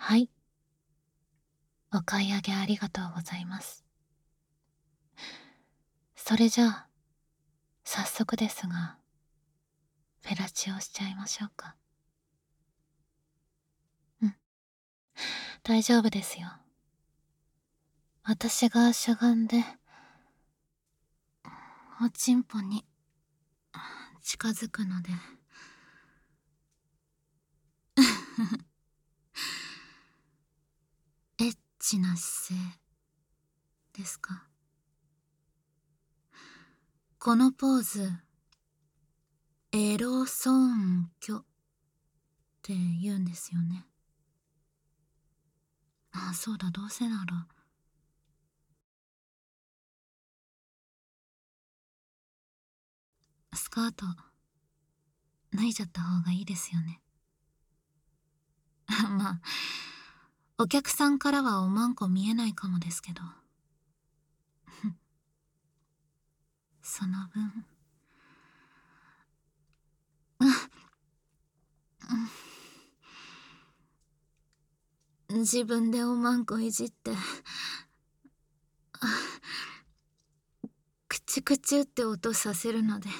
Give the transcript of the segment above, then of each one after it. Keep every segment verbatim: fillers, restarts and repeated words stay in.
はい。お買い上げありがとうございます。それじゃあ、早速ですが、フェラチオしちゃいましょうか。うん、大丈夫ですよ。私がしゃがんで、おちんぽに近づくので。エッチな姿勢ですか？このポーズ、エロ尊虚って言うんですよね。あ、そうだ、どうせなら。スカート、脱いじゃった方がいいですよね。まあ、お客さんからはおまんこ見えないかもですけど。その分、自分でおまんこいじって、クチュクチュって音させるので。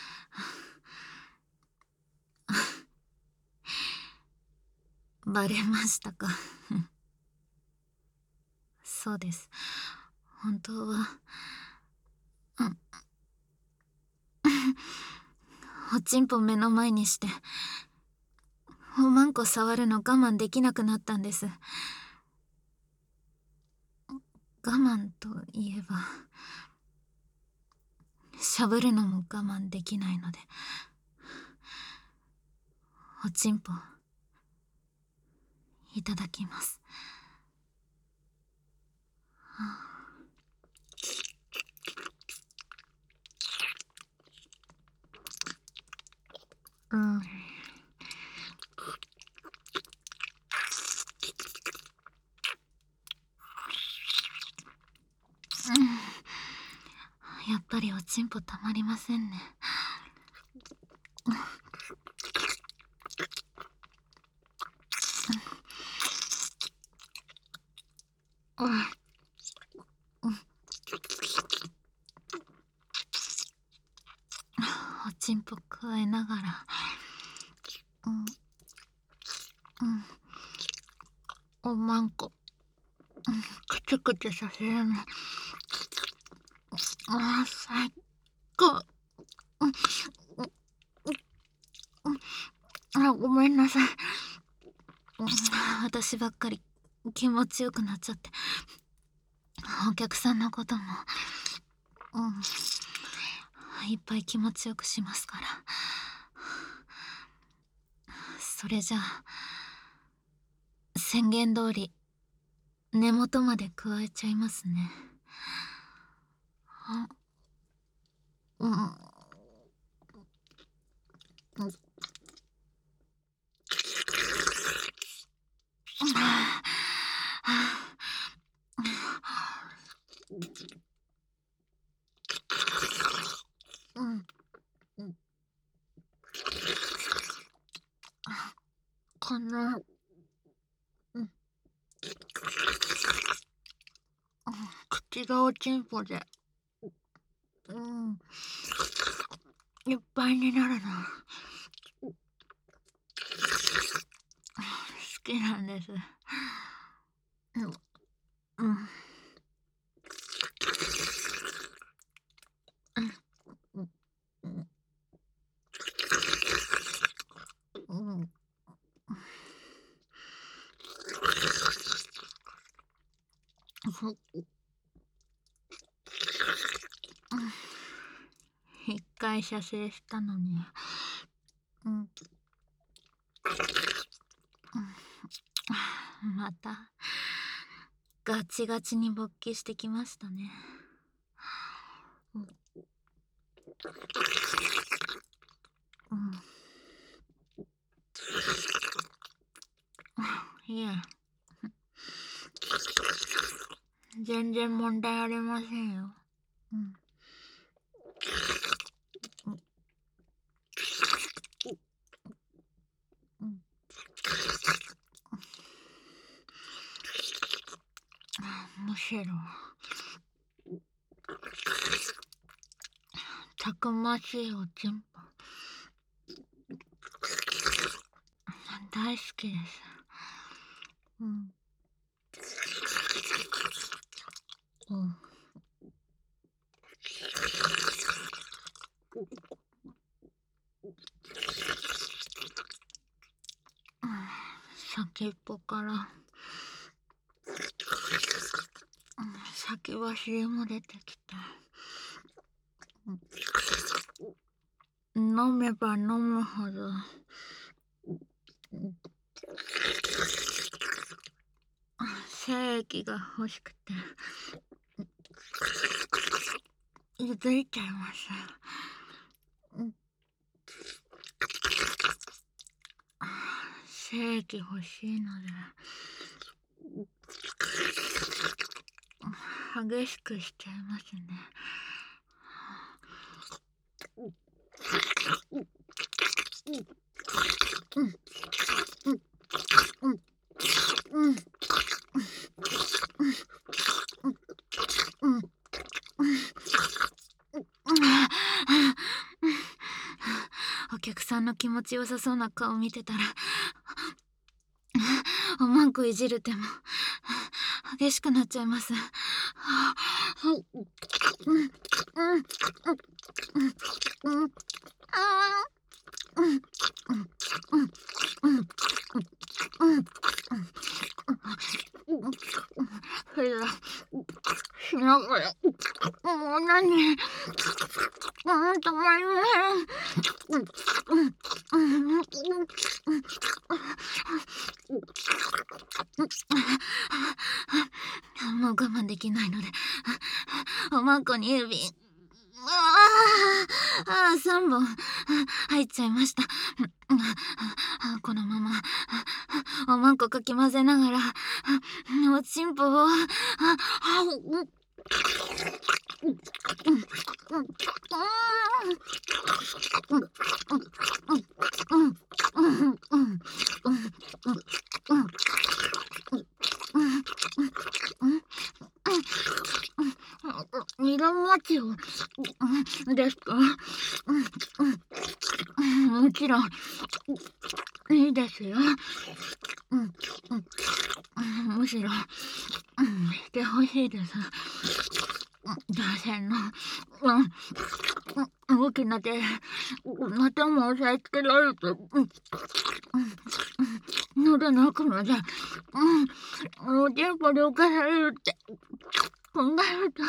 バレましたか？そうです。本当は、うん、おちんぽ目の前にして、おまんこ触るの我慢できなくなったんです。我慢といえば、しゃぶるのも我慢できないので。おちんぽ、いただきます。うん。やっぱりおちんぽたまりませんね。おちんぽくわえながら、うん、うん、おまんこ、うん、くちゅくちゅさせるの。ああ、最高。うん、うん、あ、ごめんなさい。うん、私ばっかり気持ちよくなっちゃって。お客さんのことも、うん、いっぱい気持ちよくしますから。それじゃあ、宣言通り根元まで加えちゃいますね。あ、うん、うん、うん、うん、この、うん、口がおちんぽで、うん、いっぱいになるの。好きなんです。うん、うん、うん、うん、うん、一回射精したのに、うん、うん、またガチガチに勃起してきましたね。うん、うん、いえ、全然問題ありませんよ。うん、うん、うん、 しろたくましいおちんぽ大好きです。うんうん先っぽから先走りも出てきた。飲めば飲むほど精液が欲しくてゆずいちゃいます。精液欲しいので激しくしちゃいますね。お客さんの気持ちよさそうな顔見てたらおまんこいじる手も激しくなっちゃいます。それだしながらもう何もう止まりません。もう我慢できないのでおまんこに指ああさんぼん入っちゃいました。このままおまんこかき混ぜながらおちんぽをニラ町をですか？もちろんいいですよ。むしろしてほしいです。男性の大きな手頭を押さえつけられると喉の奥までおちんぽで浮かされるって考えると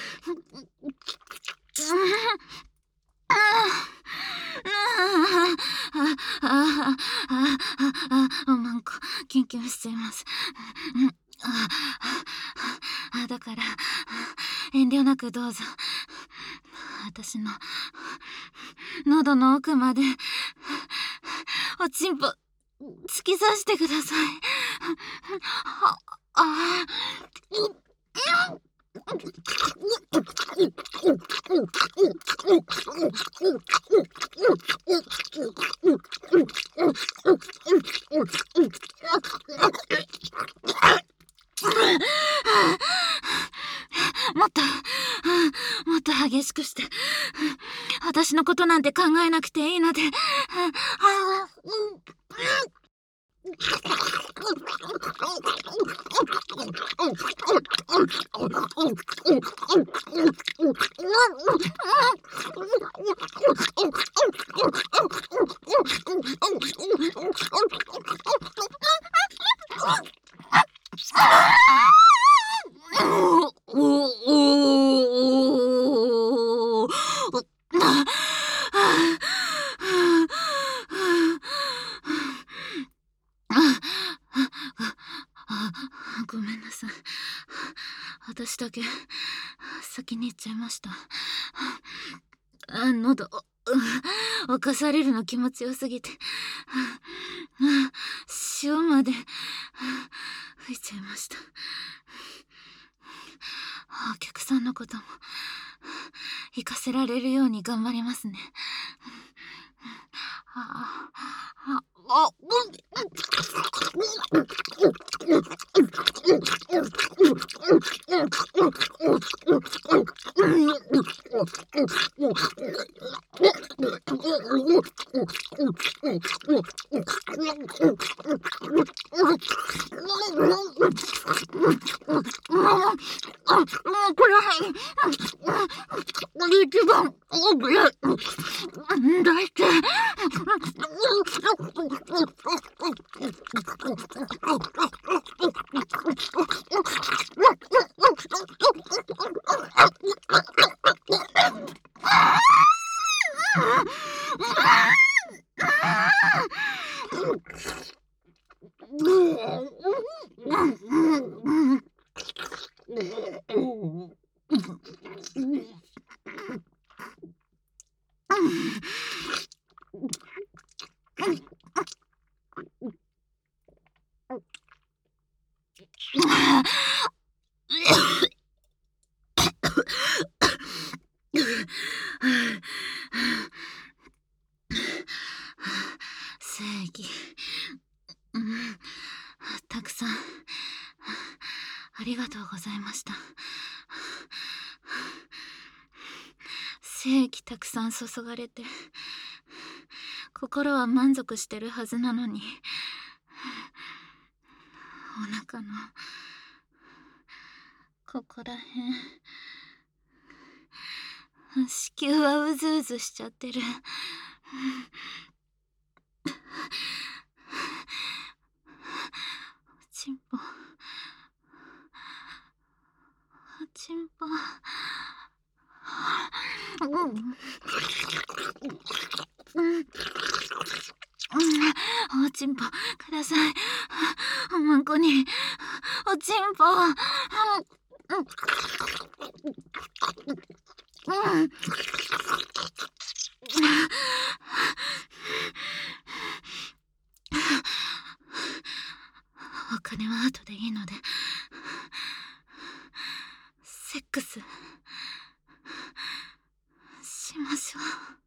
おまんこキュンキュンしちゃいます。だから遠慮なくどうぞ私の喉の奥までおちんぽ突き刺してください。ああもっともっと激しくして私のことなんて考えなくていいのでごめんなさい。私だけ先に行っちゃいました。あ喉侵されるの気持ちよすぎて塩まで吹いちゃいました。お客さんのことも行かせられるように頑張りますね。あああこれ一番大きいだいて正義、うん、たくさんありがとうございました。精液たくさん注がれて心は満足してるはずなのに、お腹のここらへん子宮はうずうずしちゃってる。おちんぽおちんぽ、うんうん、おちんぽください。おまんこにおちんぽ、うんうん、お金は後でいいのでセックスしましょう。